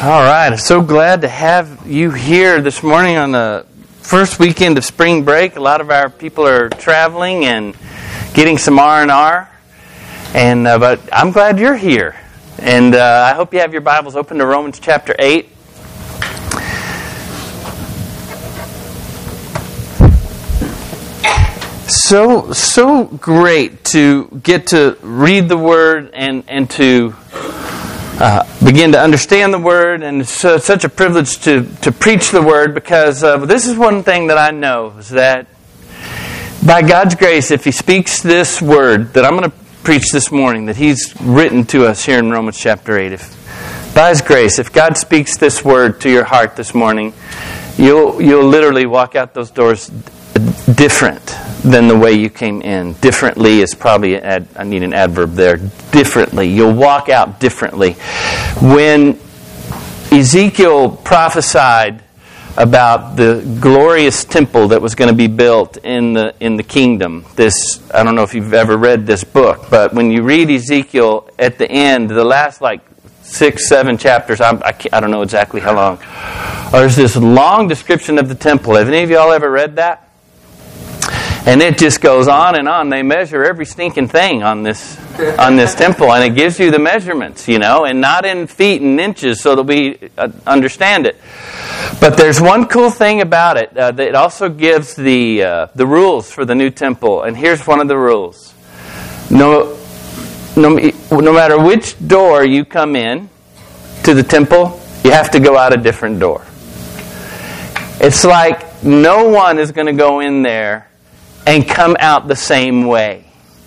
All right, I'm so glad to have you here this morning on the first weekend of spring break. A lot of our people are traveling and getting some R&R, but I'm glad you're here. And I hope you have your Bibles open to Romans chapter 8. So great to get to read the Word and to begin to understand the Word, and it's such a privilege to preach the Word, because this is one thing that I know, is that by God's grace, if He speaks this Word that I'm going to preach this morning, that He's written to us here in Romans chapter 8, by His grace, if God speaks this Word to your heart this morning, you'll literally walk out those doors different than the way you came in. Differently is probably, I need an adverb there. Differently. You'll walk out differently. When Ezekiel prophesied about the glorious temple that was going to be built in the kingdom, I don't know if you've ever read this book, but when you read Ezekiel at the end, the last 6-7 chapters, I don't know exactly how long, there's this long description of the temple. Have any of y'all ever read that? And it just goes on and on. They measure every stinking thing on this temple, and it gives you the measurements, and not in feet and inches so that we understand it. But there's one cool thing about it. It also gives the rules for the new temple, and here's one of the rules. No matter which door you come in to the temple, you have to go out a different door. It's like no one is going to go in there and come out the same way.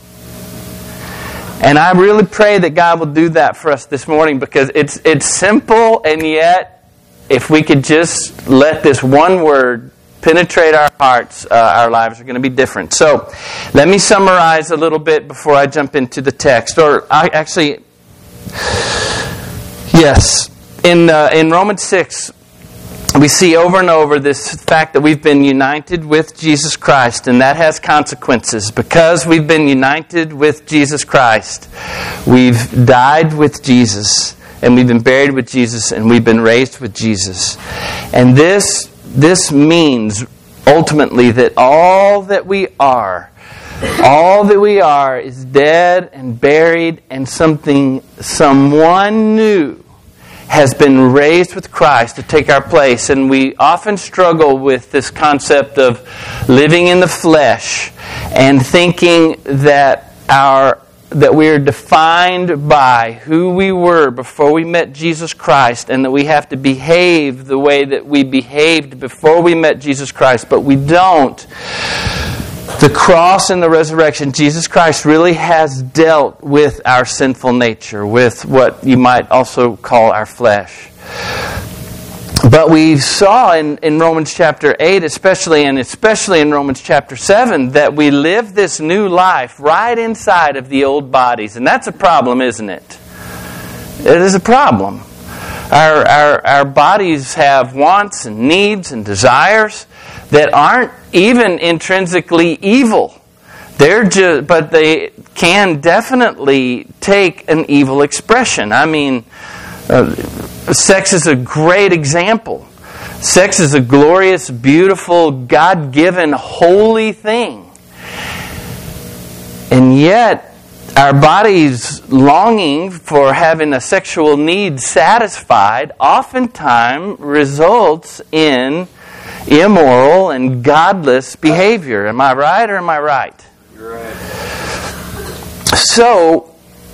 And I really pray that God will do that for us this morning, because it's simple, and yet if we could just let this one word penetrate our hearts, our lives are going to be different. So let me summarize a little bit before I jump into the text. In Romans 6, we see over and over this fact that we've been united with Jesus Christ, and that has consequences. Because we've been united with Jesus Christ, we've died with Jesus, and we've been buried with Jesus, and we've been raised with Jesus. And this means ultimately that all that we are is dead and buried, and someone new has been raised with Christ to take our place. And we often struggle with this concept of living in the flesh and thinking that we're defined by who we were before we met Jesus Christ, and that we have to behave the way that we behaved before we met Jesus Christ. But we don't. The cross and the resurrection, Jesus Christ really has dealt with our sinful nature, with what you might also call our flesh. But we saw in Romans chapter 8 especially in Romans chapter 7, that we live this new life right inside of the old bodies. And that's a problem, isn't it? It is a problem. Our bodies have wants and needs and desires that aren't even intrinsically evil. But they can definitely take an evil expression. I mean, sex is a great example. Sex is a glorious, beautiful, God-given, holy thing. And yet, our body's longing for having a sexual need satisfied oftentimes results in immoral and godless behavior. Am I right or am I right? You're right. So,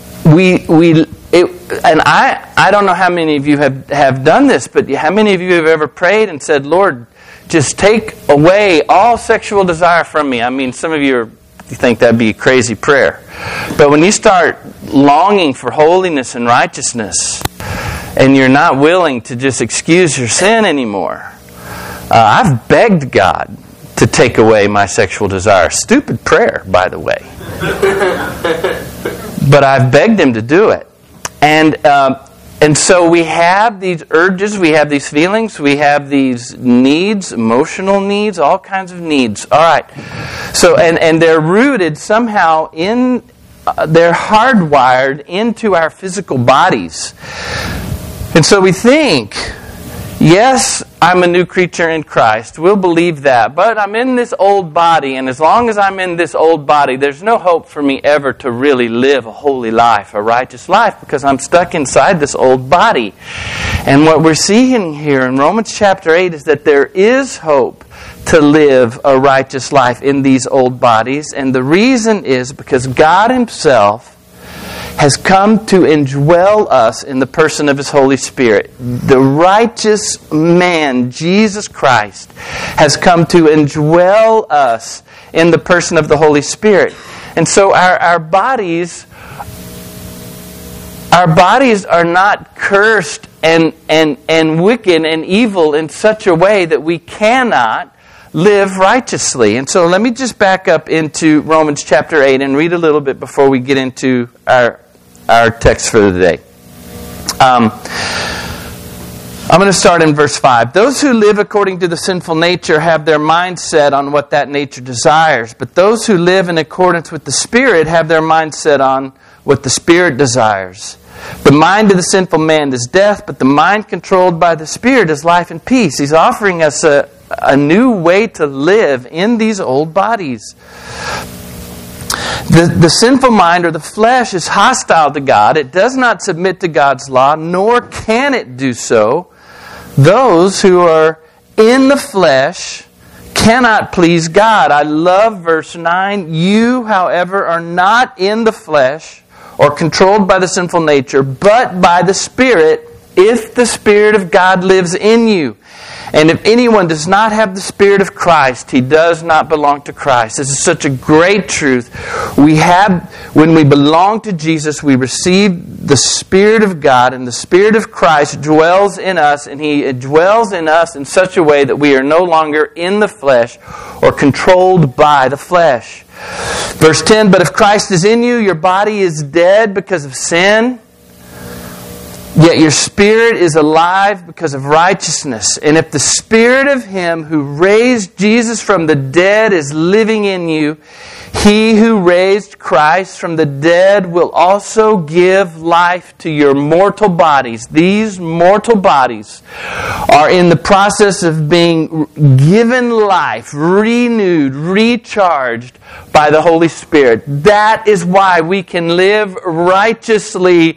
I don't know how many of you have done this, but how many of you have ever prayed and said, Lord, just take away all sexual desire from me? I mean, some of you think that'd be a crazy prayer. But when you start longing for holiness and righteousness, and you're not willing to just excuse your sin anymore, I've begged God to take away my sexual desire. Stupid prayer, by the way. But I've begged Him to do it. And so we have these urges, we have these feelings, we have these needs, emotional needs, all kinds of needs. All right. So, and they're rooted somehow they're hardwired into our physical bodies. And so we think, yes, I'm a new creature in Christ. We'll believe that. But I'm in this old body, and as long as I'm in this old body, there's no hope for me ever to really live a holy life, a righteous life, because I'm stuck inside this old body. And what we're seeing here in Romans chapter 8 is that there is hope to live a righteous life in these old bodies. And the reason is because God Himself has come to indwell us in the person of His Holy Spirit. The righteous man, Jesus Christ, has come to indwell us in the person of the Holy Spirit. And so our bodies are not cursed and wicked and evil in such a way that we cannot live righteously. And so let me just back up into Romans chapter 8 and read a little bit before we get into our text for the day. I'm going to start in verse 5. Those who live according to the sinful nature have their mind set on what that nature desires. But those who live in accordance with the Spirit have their mind set on what the Spirit desires. The mind of the sinful man is death, but the mind controlled by the Spirit is life and peace. He's offering us a new way to live in these old bodies. The sinful mind, or the flesh, is hostile to God. It does not submit to God's law, nor can it do so. Those who are in the flesh cannot please God. I love verse 9. You, however, are not in the flesh or controlled by the sinful nature, but by the Spirit, if the Spirit of God lives in you. And if anyone does not have the Spirit of Christ, he does not belong to Christ. This is such a great truth. When we belong to Jesus, we receive the Spirit of God, and the Spirit of Christ dwells in us, and He dwells in us in such a way that we are no longer in the flesh or controlled by the flesh. Verse 10, but if Christ is in you, your body is dead because of sin, yet your spirit is alive because of righteousness. And if the Spirit of Him who raised Jesus from the dead is living in you, He who raised Christ from the dead will also give life to your mortal bodies. These mortal bodies are in the process of being given life, renewed, recharged by the Holy Spirit. That is why we can live righteously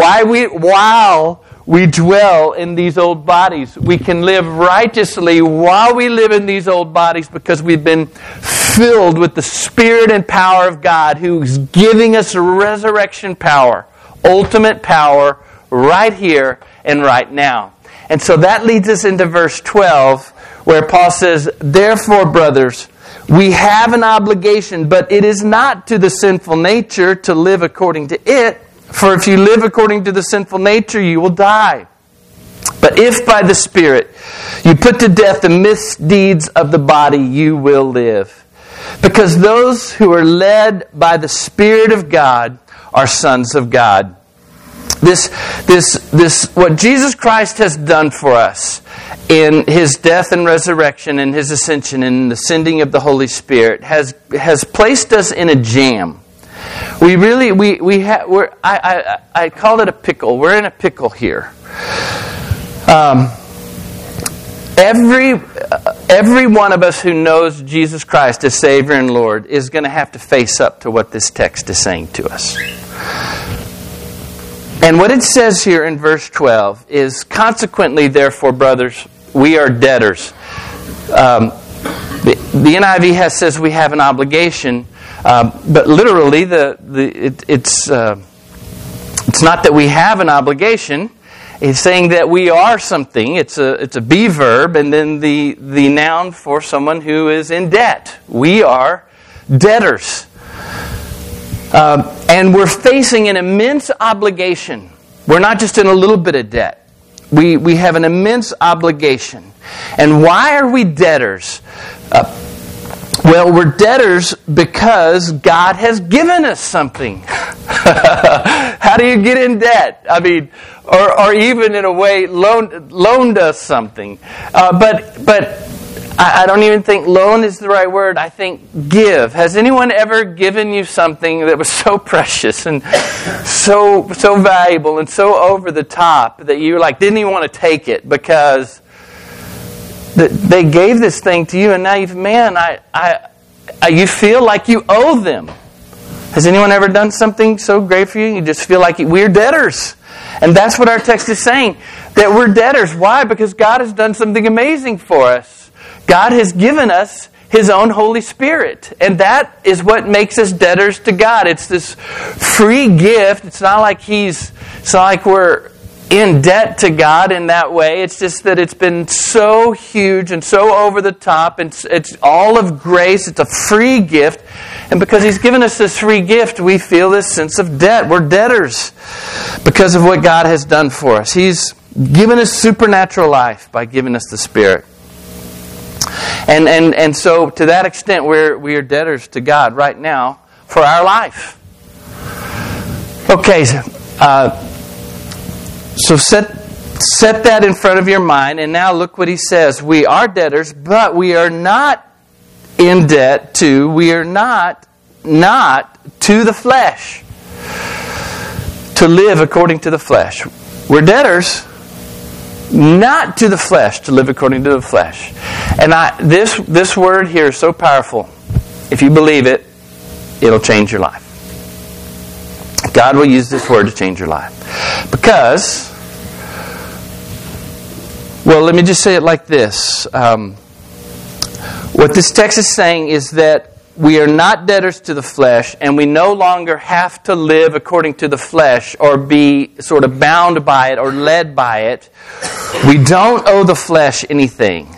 while we dwell in these old bodies. We can live righteously while we live in these old bodies because we've been filled with the Spirit and power of God, who's giving us resurrection power, ultimate power, right here and right now. And so that leads us into verse 12, where Paul says, therefore, brothers, we have an obligation, but it is not to the sinful nature to live according to it. For if you live according to the sinful nature, you will die. But if by the Spirit you put to death the misdeeds of the body, you will live. Because those who are led by the Spirit of God are sons of God. This what Jesus Christ has done for us in His death and resurrection and His ascension and the sending of the Holy Spirit has placed us in a jam. I call it a pickle. We're in a pickle here. Every one of us who knows Jesus Christ as Savior and Lord is going to have to face up to what this text is saying to us. And what it says here in verse 12 is, consequently, therefore, brothers, we are debtors. The NIV says we have an obligation, but literally, it's not that we have an obligation. It's saying that we are something. It's a be verb, and then the noun for someone who is in debt. We are debtors. And we're facing an immense obligation. We're not just in a little bit of debt. We have an immense obligation. And why are we debtors? Well, we're debtors because God has given us something. How do you get in debt? I mean, or even in a way loaned us something. But I don't even think loan is the right word. I think give. Has anyone ever given you something that was so precious and so valuable and so over the top that you didn't even want to take it because they gave this thing to you, and now you feel like you owe them. Has anyone ever done something so great for you? You just feel like we're debtors. And that's what our text is saying, that we're debtors. Why? Because God has done something amazing for us. God has given us His own Holy Spirit. And that is what makes us debtors to God. It's this free gift. It's not like we're in debt to God in that way. It's just that it's been so huge and so over the top. It's all of grace. It's a free gift. And because He's given us this free gift, we feel this sense of debt. We're debtors because of what God has done for us. He's given us supernatural life by giving us the Spirit. And so to that extent, we are debtors to God right now for our life. Okay, so set that in front of your mind, and now look what he says. We are debtors, but we are not in debt to, we are not to the flesh, to live according to the flesh. We're debtors, not to the flesh, to live according to the flesh. And this word here is so powerful. If you believe it, it'll change your life. God will use this word to change your life. Because, well, let me just say it like this. What this text is saying is that we are not debtors to the flesh, and we no longer have to live according to the flesh or be sort of bound by it or led by it. We don't owe the flesh anything.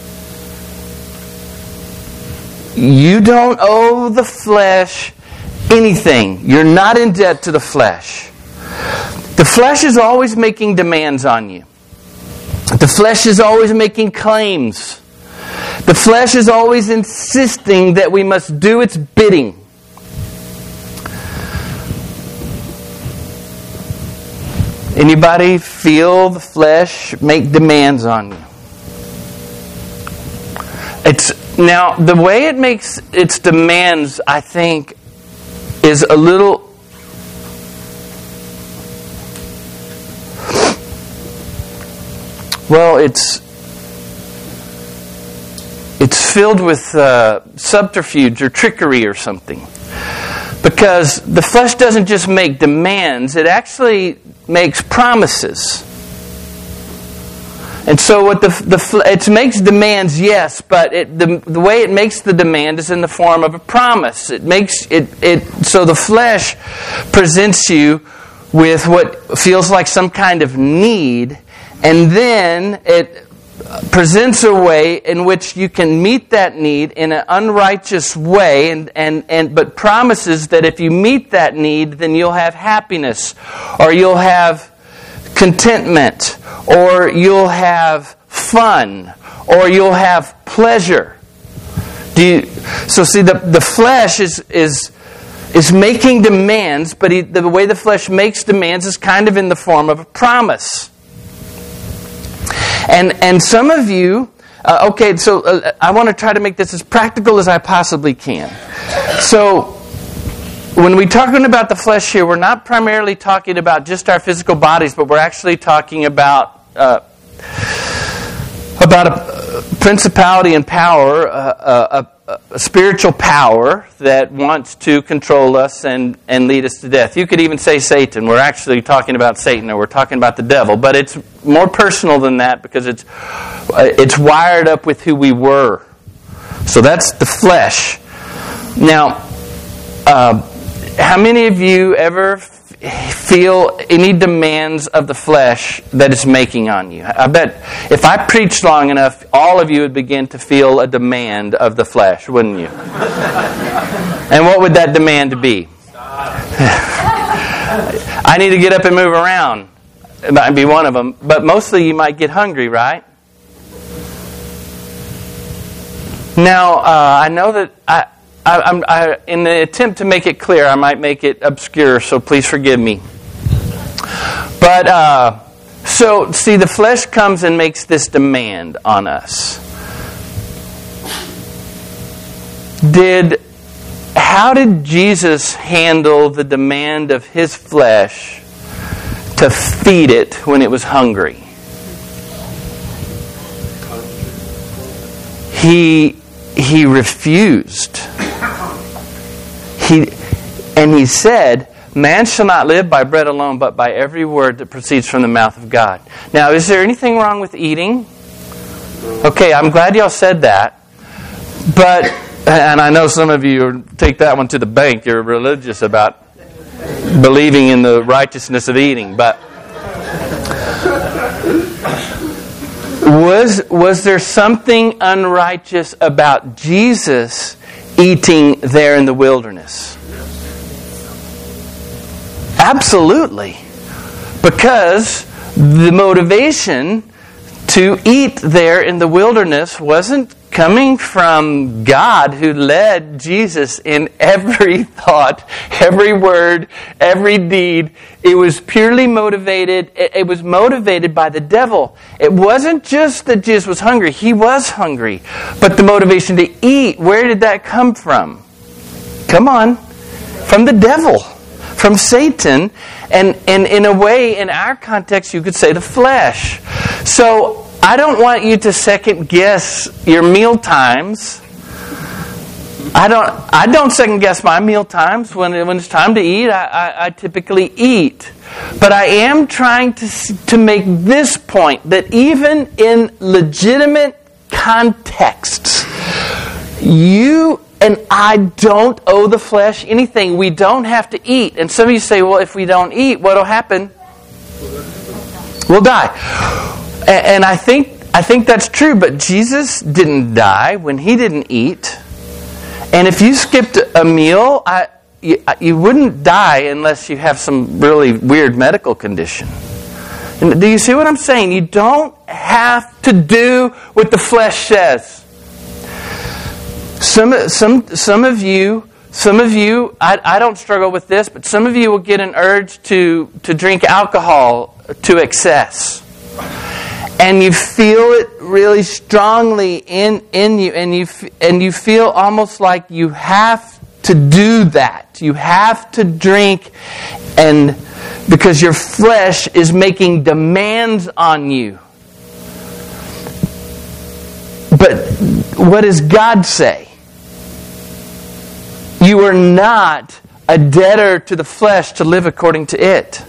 You don't owe the flesh anything. You're not in debt to the flesh. The flesh is always making demands on you. The flesh is always making claims. The flesh is always insisting that we must do its bidding. Anybody feel the flesh make demands on you? Now, the way it makes its demands, I think, is a little... Well, it's filled with subterfuge or trickery or something. Because the flesh doesn't just make demands, it actually makes promises. And so what it makes demands, yes, but the way it makes the demand is in the form of a promise. So the flesh presents you with what feels like some kind of need, and then it presents a way in which you can meet that need in an unrighteous way, but promises that if you meet that need, then you'll have happiness, or you'll have contentment, or you'll have fun, or you'll have pleasure. So see, the flesh is making demands, but the way the flesh makes demands is kind of in the form of a promise. And some of you, I want to try to make this as practical as I possibly can. So, when we're talking about the flesh here, we're not primarily talking about just our physical bodies, but we're actually talking about a principality and power, a spiritual power that wants to control us and lead us to death. You could even say Satan. We're actually talking about Satan, or we're talking about the devil, but it's more personal than that because it's wired up with who we were. So that's the flesh. Now, how many of you ever feel any demands of the flesh that it's making on you? I bet if I preached long enough, all of you would begin to feel a demand of the flesh, wouldn't you? And what would that demand be? I need to get up and move around. It might be one of them. But mostly you might get hungry, right? Now, I know that in the attempt to make it clear, I might make it obscure, so please forgive me. But, so, see, the flesh comes and makes this demand on us. how did Jesus handle the demand of his flesh to feed it when it was hungry? He refused. He said, "Man shall not live by bread alone, but by every word that proceeds from the mouth of God." Now, is there anything wrong with eating? Okay, I'm glad y'all said that. But, and I know some of you take that one to the bank. You're religious about believing in the righteousness of eating. But was there something unrighteous about Jesus eating there in the wilderness? Absolutely. Because the motivation to eat there in the wilderness wasn't coming from God, who led Jesus in every thought, every word, every deed. It was purely motivated. It was motivated by the devil. It wasn't just that Jesus was hungry. He was hungry. But the motivation to eat, where did that come from? Come on. From the devil. From Satan, and in a way, in our context, you could say the flesh. So I don't want you to second guess your meal times. I don't second guess my meal times. When it's time to eat, I typically eat. But I am trying to make this point, that even in legitimate contexts, you and I don't owe the flesh anything. We don't have to eat. And some of you say, well, if we don't eat, what will happen? We'll die. And I think that's true, but Jesus didn't die when he didn't eat. And if you skipped a meal, you wouldn't die unless you have some really weird medical condition. And do you see what I'm saying? You don't have to do what the flesh says. Some of you, I don't struggle with this, but some of you will get an urge to drink alcohol to excess. And you feel it really strongly in you, and you feel almost like you have to do that. You have to drink, and because your flesh is making demands on you. But what does God say? You are not a debtor to the flesh to live according to it.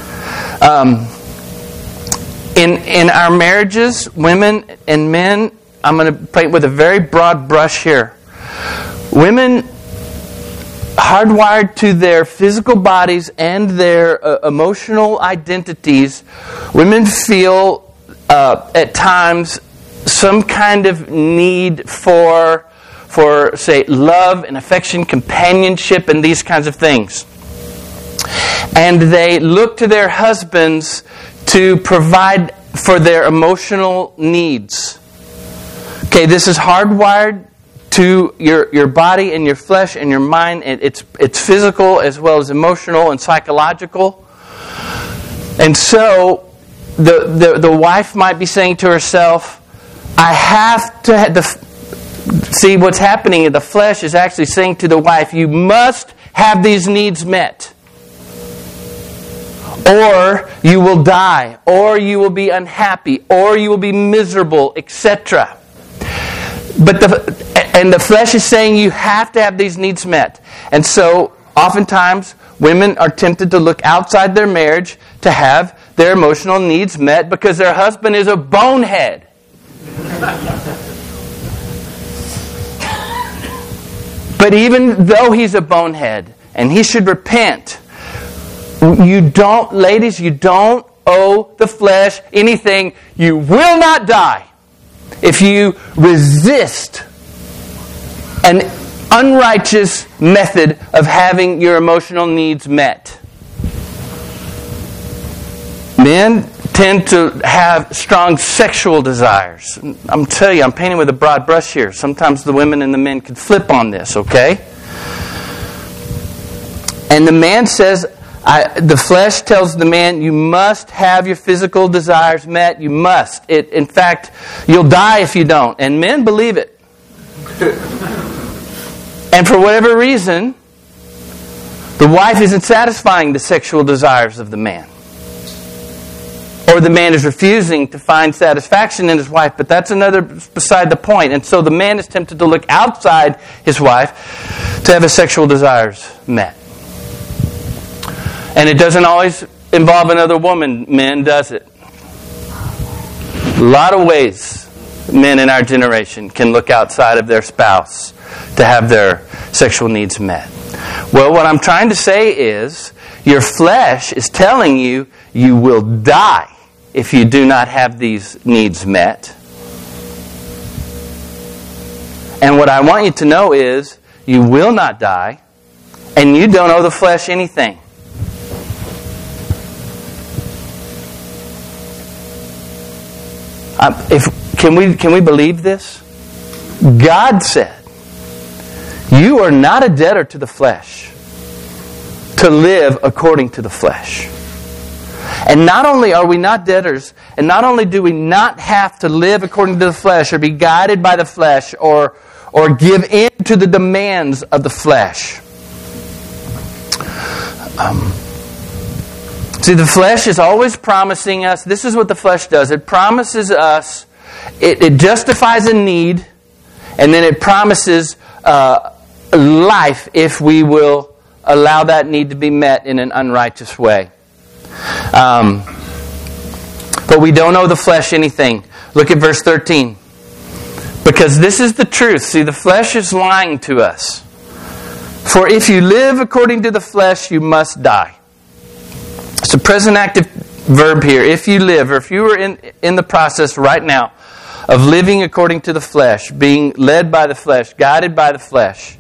In our marriages, women and men, I'm going to paint with a very broad brush here. Women, hardwired to their physical bodies and their emotional identities, women feel at times some kind of need for, say, love and affection, companionship, and these kinds of things. And they look to their husbands to provide for their emotional needs. Okay, this is hardwired to your body and your flesh and your mind. It's physical as well as emotional and psychological. And so the wife might be saying to herself, I have to see what's happening. The flesh is actually saying to the wife, you must have these needs met, or you will die, or you will be unhappy, or you will be miserable, etc. But the flesh is saying you have to have these needs met. And so oftentimes women are tempted to look outside their marriage to have their emotional needs met because their husband is a bonehead. But even though he's a bonehead and he should repent, ladies, you don't owe the flesh anything. You will not die if you resist an unrighteous method of having your emotional needs met. Men tend to have strong sexual desires. I'm telling you, I'm painting with a broad brush here. Sometimes the women and the men could flip on this, okay? And the man says, the flesh tells the man, you must have your physical desires met. You must. In fact, you'll die if you don't. And men believe it. And for whatever reason, the wife isn't satisfying the sexual desires of the man. Or the man is refusing to find satisfaction in his wife, but that's another beside the point. And so the man is tempted to look outside his wife to have his sexual desires met. And it doesn't always involve another woman, men, does it? A lot of ways men in our generation can look outside of their spouse to have their sexual needs met. Well, what I'm trying to say is, your flesh is telling you you will die if you do not have these needs met. And what I want you to know is, you will not die, and you don't owe the flesh anything. Can we believe this? God said, you are not a debtor to the flesh to live according to the flesh. And not only are we not debtors, and not only do we not have to live according to the flesh or be guided by the flesh or give in to the demands of the flesh. See, the flesh is always promising us, this is what the flesh does, it promises us, it justifies a need, and then it promises life if we will allow that need to be met in an unrighteous way. But we don't owe the flesh anything. Look at verse 13. Because this is the truth. See, the flesh is lying to us. For if you live according to the flesh, you must die. It's a present active verb here. If you live, or if you were in the process right now of living according to the flesh, being led by the flesh, guided by the flesh,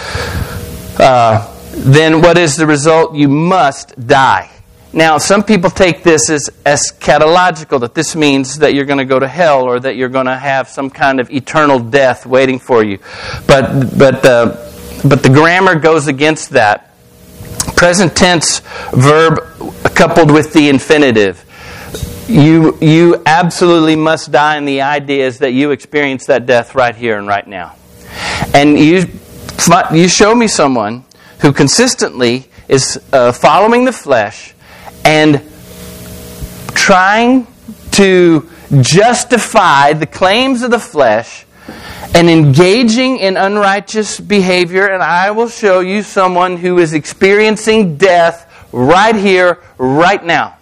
then what is the result? You must die. Now, some people take this as eschatological, that this means that you're going to go to hell or that you're going to have some kind of eternal death waiting for you. But the grammar goes against that. Present tense verb coupled with the infinitive. You absolutely must die, and the idea is that you experience that death right here and right now. And you show me someone who consistently is following the flesh and trying to justify the claims of the flesh and engaging in unrighteous behavior, and I will show you someone who is experiencing death right here, right now.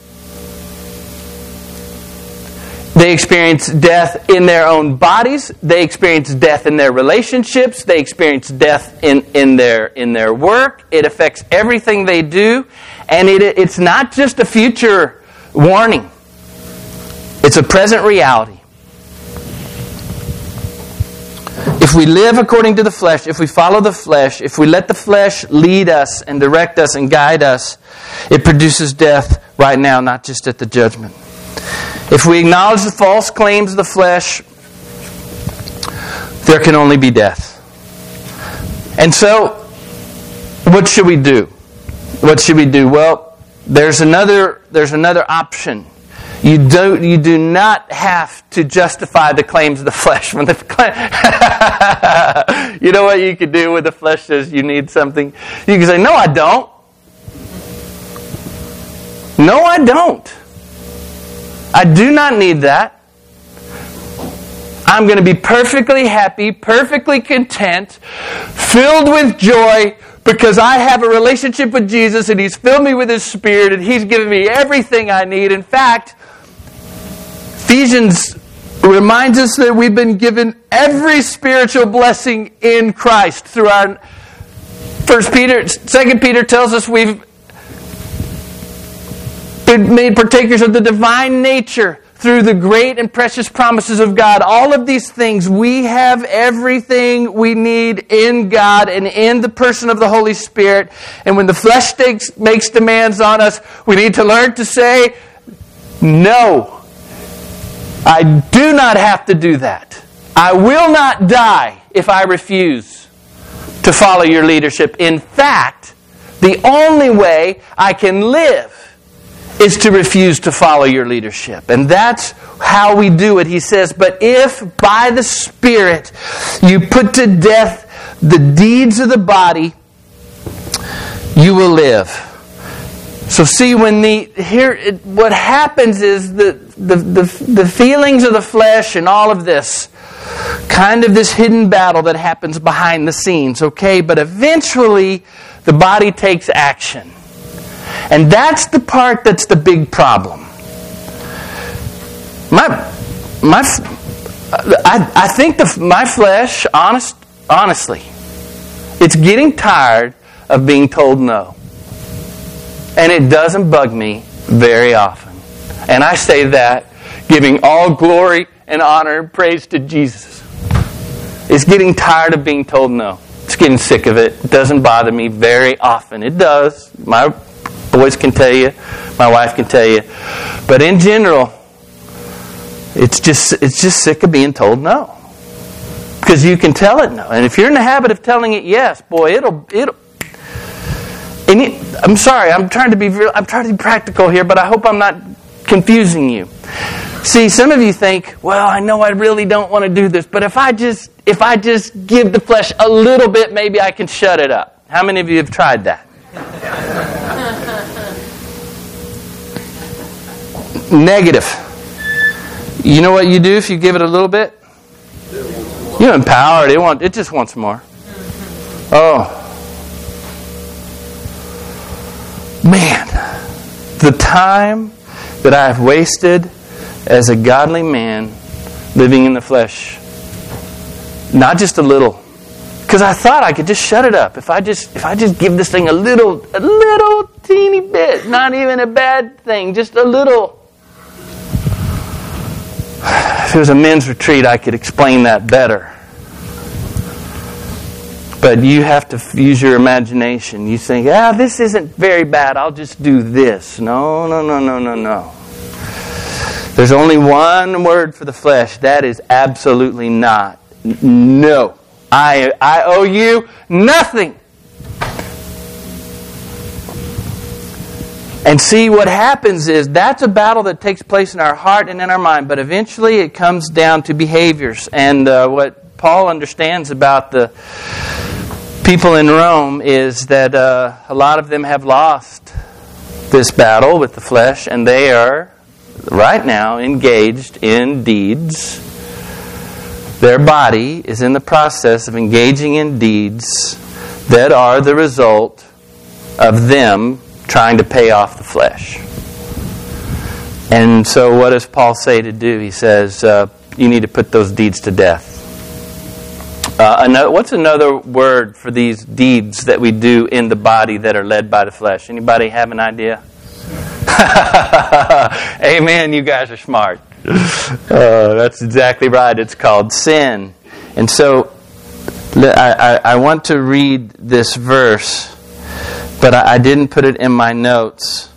They experience death in their own bodies. They experience death in their relationships. They experience death in their work. It affects everything they do. And it's not just a future warning. It's a present reality. If we live according to the flesh, if we follow the flesh, if we let the flesh lead us and direct us and guide us, it produces death right now, not just at the judgment. If we acknowledge the false claims of the flesh, there can only be death. And so, what should we do? What should we do? Well, there's another option. You do not have to justify the claims of the flesh. When you know what you could do when the flesh says you need something? You can say, no, I don't. No, I don't. I do not need that. I'm going to be perfectly happy, perfectly content, filled with joy, because I have a relationship with Jesus and He's filled me with His Spirit and He's given me everything I need. In fact, Ephesians reminds us that we've been given every spiritual blessing in Christ through our 2 Peter tells us we've been made partakers of the divine nature through the great and precious promises of God. All of these things, we have everything we need in God and in the person of the Holy Spirit. And when the flesh makes demands on us, we need to learn to say, no, I do not have to do that. I will not die if I refuse to follow your leadership. In fact, the only way I can live is to refuse to follow your leadership. And that's how we do it. He says, but if by the Spirit you put to death the deeds of the body, you will live. So see, what happens is the feelings of the flesh and all of this, kind of this hidden battle that happens behind the scenes, okay? But eventually, the body takes action. And that's the part that's the big problem. I think my flesh, honestly, it's getting tired of being told no. And it doesn't bug me very often. And I say that giving all glory and honor and praise to Jesus. It's getting tired of being told no. It's getting sick of it. It doesn't bother me very often. It does. My boys can tell you. My wife can tell you. But in general, it's just sick of being told no. Because you can tell it no. And if you're in the habit of telling it yes, boy, it'll. I'm sorry. I'm trying to be practical here, but I hope I'm not confusing you. See, some of you think, well, I know I really don't want to do this, but if I just give the flesh a little bit, maybe I can shut it up. How many of you have tried that? Negative. You know what you do if you give it a little bit? You empower it. It just wants more. Oh. Man, the time that I have wasted as a godly man living in the flesh. Not just a little. Because I thought I could just shut it up. If I just give this thing a little teeny bit, not even a bad thing, just a little. If it was a men's retreat, I could explain that better. But you have to use your imagination. You think, this isn't very bad. I'll just do this. No. There's only one word for the flesh. That is absolutely not. No. I owe you nothing. And see, what happens is that's a battle that takes place in our heart and in our mind. But eventually it comes down to behaviors. And what Paul understands about the people in Rome is that a lot of them have lost this battle with the flesh, and they are right now engaged in deeds. Their body is in the process of engaging in deeds that are the result of them trying to pay off the flesh. And so what does Paul say to do? He says, you need to put those deeds to death. What's another word for these deeds that we do in the body that are led by the flesh? Anybody have an idea? Amen, you guys are smart. That's exactly right. It's called sin. And so I want to read this verse, but I didn't put it in my notes.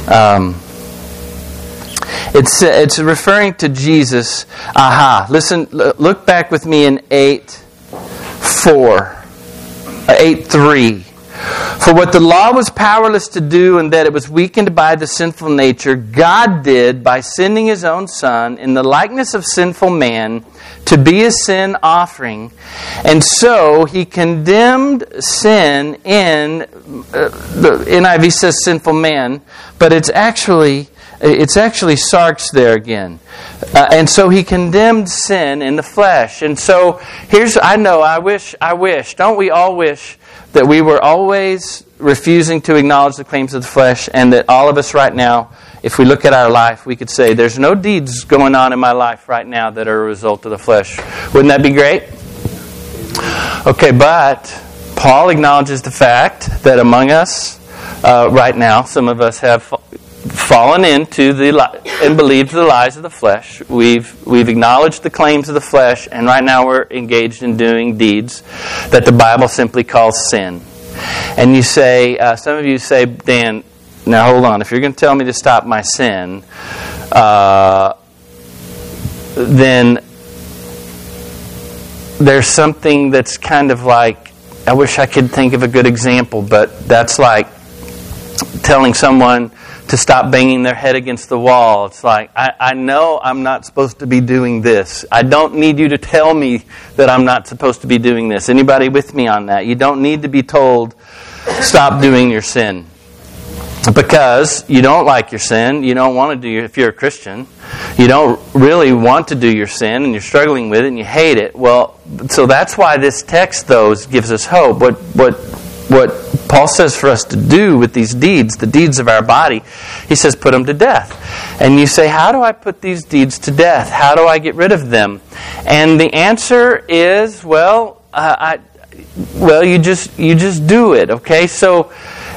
It's referring to Jesus. Listen, look back with me in 8:3. For what the law was powerless to do, and that it was weakened by the sinful nature, God did by sending His own Son in the likeness of sinful man to be a sin offering. And so He condemned sin in, the NIV says sinful man, but it's actually sarx there again. And so He condemned sin in the flesh. And so I wish, don't we all wish that we were always refusing to acknowledge the claims of the flesh, and that all of us right now, if we look at our life, we could say, there's no deeds going on in my life right now that are a result of the flesh. Wouldn't that be great? Okay, but Paul acknowledges the fact that among us right now, some of us have fallen into and believed the lies of the flesh. We've acknowledged the claims of the flesh, and right now we're engaged in doing deeds that the Bible simply calls sin. And you say, some of you say, Dan, now hold on. If you're going to tell me to stop my sin, then there's something that's kind of like, I wish I could think of a good example, but that's like telling someone to stop banging their head against the wall. It's like, I know I'm not supposed to be doing this. I don't need you to tell me that I'm not supposed to be doing this. Anybody with me on that? You don't need to be told, stop doing your sin. Because you don't like your sin, you don't want to do if you're a Christian, you don't really want to do your sin, and you're struggling with it, and you hate it. Well, so that's why this text, though, gives us hope. What Paul says for us to do with these deeds, the deeds of our body, he says, put them to death. And you say, how do I put these deeds to death? How do I get rid of them? And the answer is, you just do it. Okay, so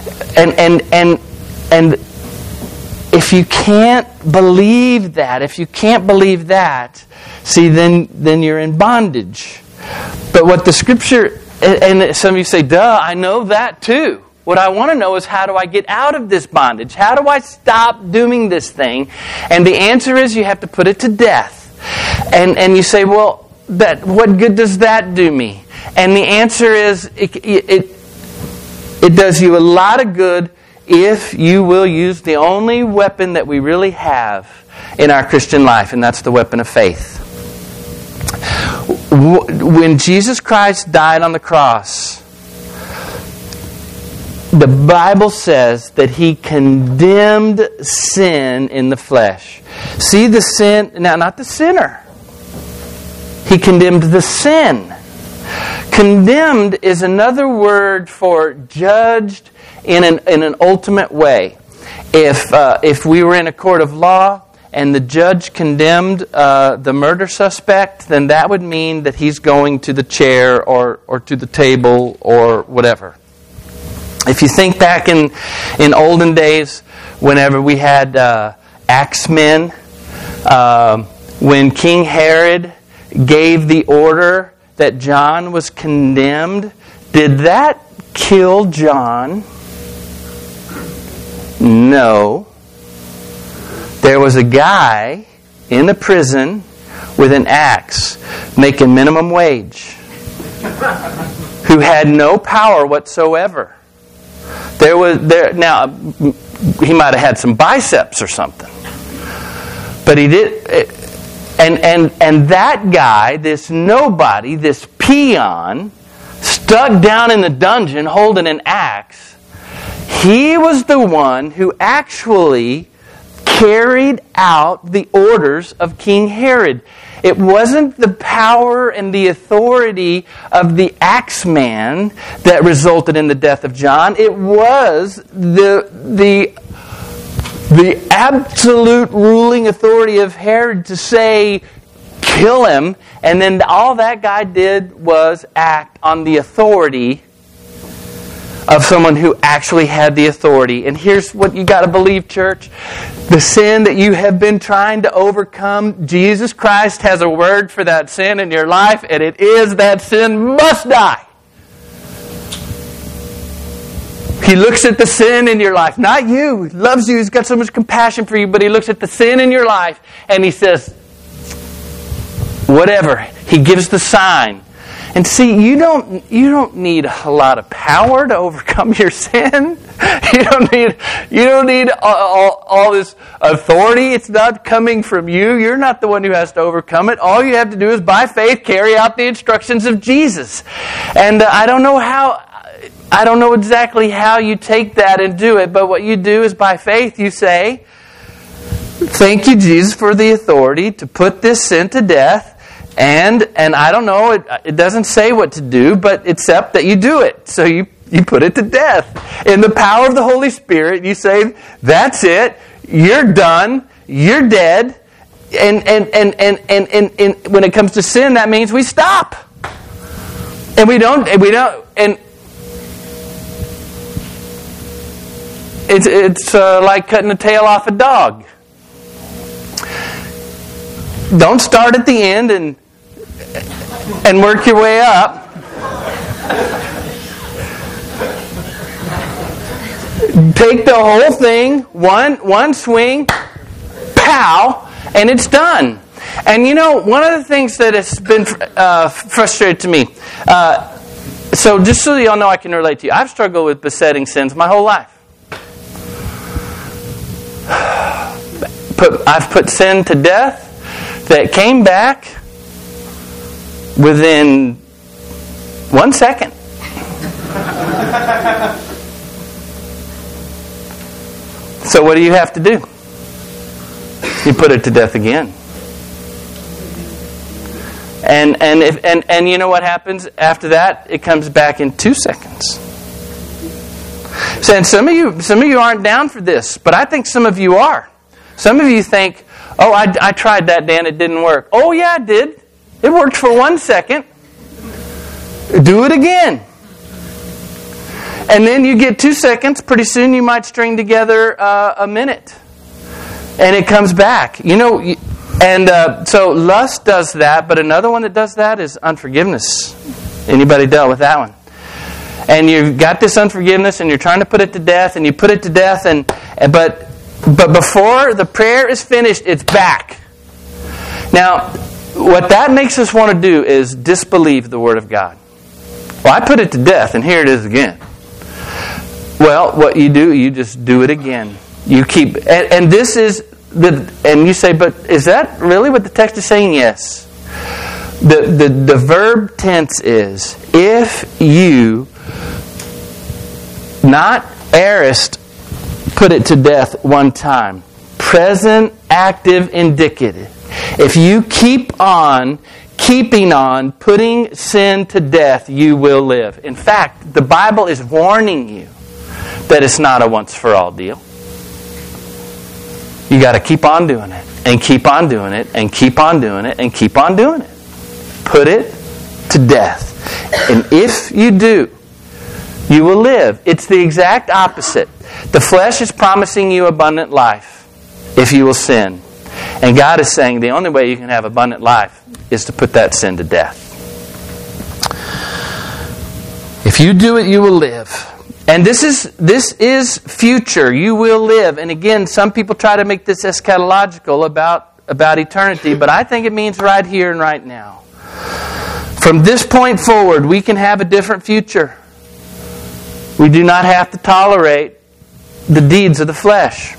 and if you can't believe that, see, then you're in bondage. But what the Scripture, and some of you say, duh, I know that too. What I want to know is, how do I get out of this bondage? How do I stop doing this thing? And the answer is, you have to put it to death. And you say, well, what good does that do me? And the answer is, it does you a lot of good if you will use the only weapon that we really have in our Christian life, and that's the weapon of faith. When Jesus Christ died on the cross, the Bible says that He condemned sin in the flesh. See the sin, now not the sinner. He condemned the sin. Condemned is another word for judged in an ultimate way. If we were in a court of law and the judge condemned the murder suspect, then that would mean that he's going to the chair or to the table or whatever. If you think back in olden days, whenever we had axemen, when King Herod gave the order that John was condemned, did that kill John? No. There was a guy in the prison with an axe making minimum wage who had no power whatsoever. Now, he might have had some biceps or something, but he did. And that guy, this nobody, this peon, stuck down in the dungeon holding an axe, he was the one who actually carried out the orders of King Herod. It wasn't the power and the authority of the axeman that resulted in the death of John. It was the absolute ruling authority of Herod to say, kill him, and then all that guy did was act on the authority of someone who actually had the authority. And here's what you got to believe, church. The sin that you have been trying to overcome, Jesus Christ has a word for that sin in your life, and it is that sin must die. He looks at the sin in your life, not you. He loves you. He's got so much compassion for you, but He looks at the sin in your life and He says, whatever. He gives the sign. And see, you don't need a lot of power to overcome your sin. You don't need all this authority. It's not coming from you. You're not the one who has to overcome it. All you have to do is, by faith, carry out the instructions of Jesus. And I don't know exactly how you take that and do it, but what you do is, by faith, you say, thank you, Jesus, for the authority to put this sin to death. And I don't know, it doesn't say what to do, but except that you do it. So you put it to death. In the power of the Holy Spirit, you say, that's it, you're done, you're dead. And when it comes to sin, that means we stop. And we don't, and it's like cutting the tail off a dog. Don't start at the end and work your way up. Take the whole thing, one swing, pow, and it's done. And you know, one of the things that has been frustrated to me, so just so y'all know I can relate to you, I've struggled with besetting sins my whole life. I've put sin to death that came back within 1 second. So what do you have to do? You put it to death again. And you know what happens after that? It comes back in 2 seconds. So, and some of you aren't down for this, but I think some of you are. Some of you think, oh, I tried that, Dan, it didn't work. Oh, yeah, it did. It worked for 1 second. Do it again. And then you get 2 seconds. Pretty soon you might string together a minute. And it comes back. So lust does that, but another one that does that is unforgiveness. Anybody dealt with that one? And you've got this unforgiveness, and you're trying to put it to death, and you put it to death, but before the prayer is finished, it's back. Now, what that makes us want to do is disbelieve the Word of God. Well, I put it to death, and here it is again. Well, what you do, you just do it again. You keep, and this is and you say, but is that really what the text is saying? Yes. The verb tense is, if you not aorist put it to death one time. Present, active, indicative. If you keep on keeping on putting sin to death, you will live. In fact, the Bible is warning you that it's not a once-for-all deal. You got to keep on doing it, and keep on doing it, and keep on doing it, and keep on doing it. Put it to death. And if you do, you will live. It's the exact opposite. The flesh is promising you abundant life if you will sin. And God is saying the only way you can have abundant life is to put that sin to death. If you do it, you will live. And this is future. You will live. And again, some people try to make this eschatological about eternity, but I think it means right here and right now. From this point forward, we can have a different future. We do not have to tolerate the deeds of the flesh.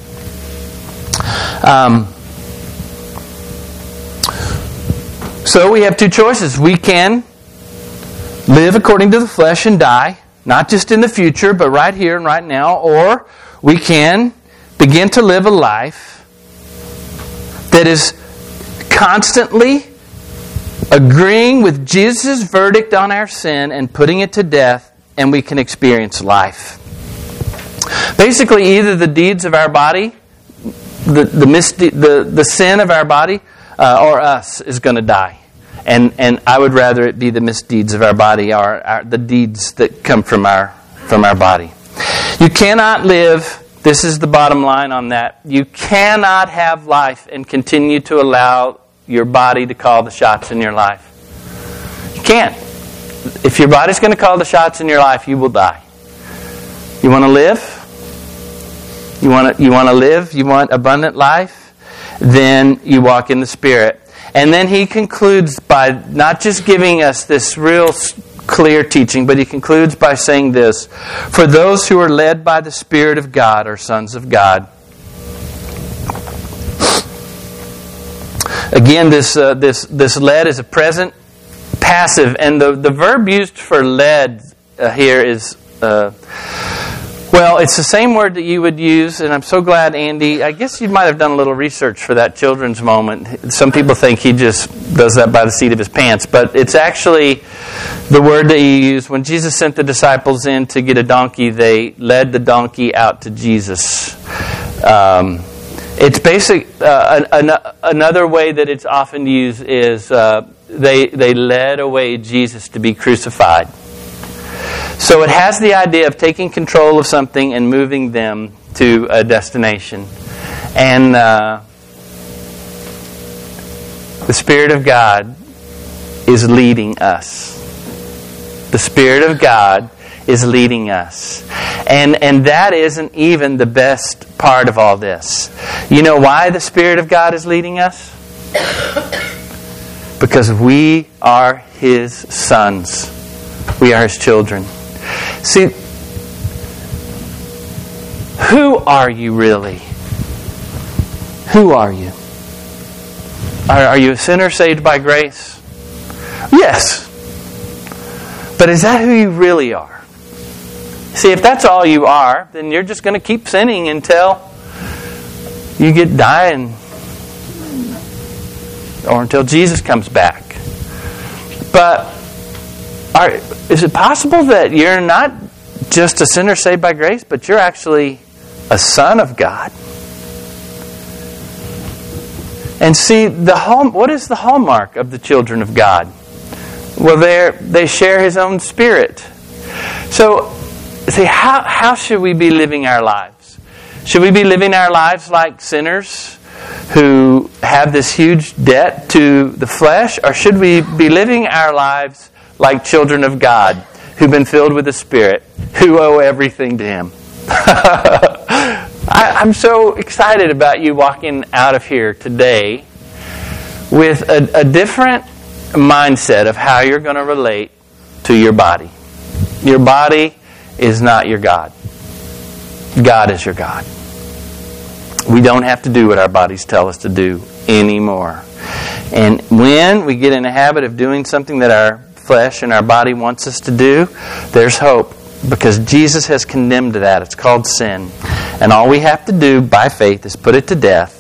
So we have two choices. We can live according to the flesh and die, not just in the future, but right here and right now. Or we can begin to live a life that is constantly agreeing with Jesus' verdict on our sin and putting it to death, and we can experience life. Basically, either the deeds of our body, the sin of our body, or us is going to die. And I would rather it be the misdeeds of our body, or the deeds that come from our body. You cannot live, this is the bottom line on that, you cannot have life and continue to allow your body to call the shots in your life. You can't. If your body's going to call the shots in your life, you will die. You want to live? You want to live? You want abundant life? Then you walk in the Spirit. And then he concludes by not just giving us this real clear teaching, but he concludes by saying this: for those who are led by the Spirit of God are sons of God. Again, this led is a present passive, and the verb used for led here is it's the same word that you would use, and I'm so glad, Andy. I guess you might have done a little research for that children's moment. Some people think he just does that by the seat of his pants, but it's actually the word that you use. When Jesus sent the disciples in to get a donkey, they led the donkey out to Jesus. It's basic. Another way that it's often used is they led away Jesus to be crucified. So it has the idea of taking control of something and moving them to a destination. And the Spirit of God is leading us. The Spirit of God is leading us. And that isn't even the best part of all this. You know why the Spirit of God is leading us? Because we are His sons. We are His children. See, who are you really? Who are you? Are you a sinner saved by grace? Yes. But is that who you really are? See, if that's all you are, then you're just going to keep sinning until you get dying or until Jesus comes back. But is it possible that you're not just a sinner saved by grace, but you're actually a son of God? And see, what is the hallmark of the children of God? Well, they share His own Spirit. So, see, how should we be living our lives? Should we be living our lives like sinners who have this huge debt to the flesh? Or should we be living our lives like children of God who've been filled with the Spirit, who owe everything to Him? I'm so excited about you walking out of here today with a different mindset of how you're going to relate to your body. Your body is not your God. God is your God. We don't have to do what our bodies tell us to do anymore. And when we get in a habit of doing something that our flesh and our body wants us to do, there's hope. Because Jesus has condemned that. It's called sin. And all we have to do by faith is put it to death.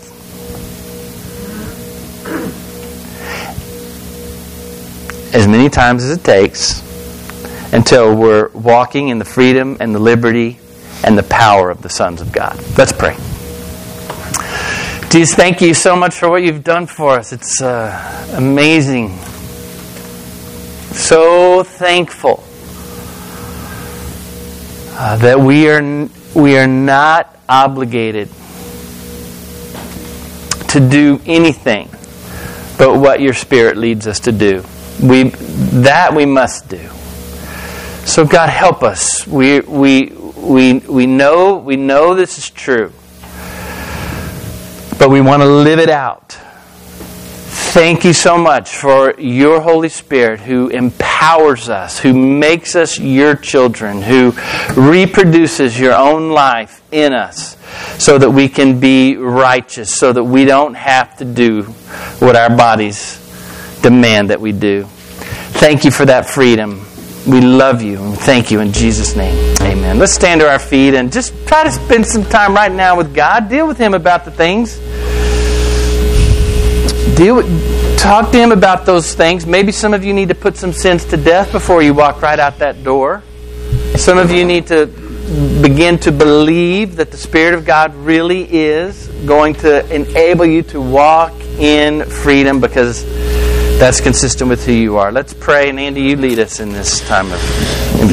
As many times as it takes until we're walking in the freedom and the liberty and the power of the sons of God. Let's pray. Jesus, thank you so much for what you've done for us. It's amazing. So thankful that we are not obligated to do anything but what your Spirit leads us to do. We must do. So God, help us. We know this is true, but we want to live it out. Thank you so much for your Holy Spirit who empowers us, who makes us your children, who reproduces your own life in us so that we can be righteous, so that we don't have to do what our bodies demand that we do. Thank you for that freedom. We love you and thank you in Jesus' name. Amen. Let's stand to our feet and just try to spend some time right now with God. Deal with Him about the things. Talk to Him about those things. Maybe some of you need to put some sins to death before you walk right out that door. Some of you need to begin to believe that the Spirit of God really is going to enable you to walk in freedom because that's consistent with who you are. Let's pray, and Andy, you lead us in this time of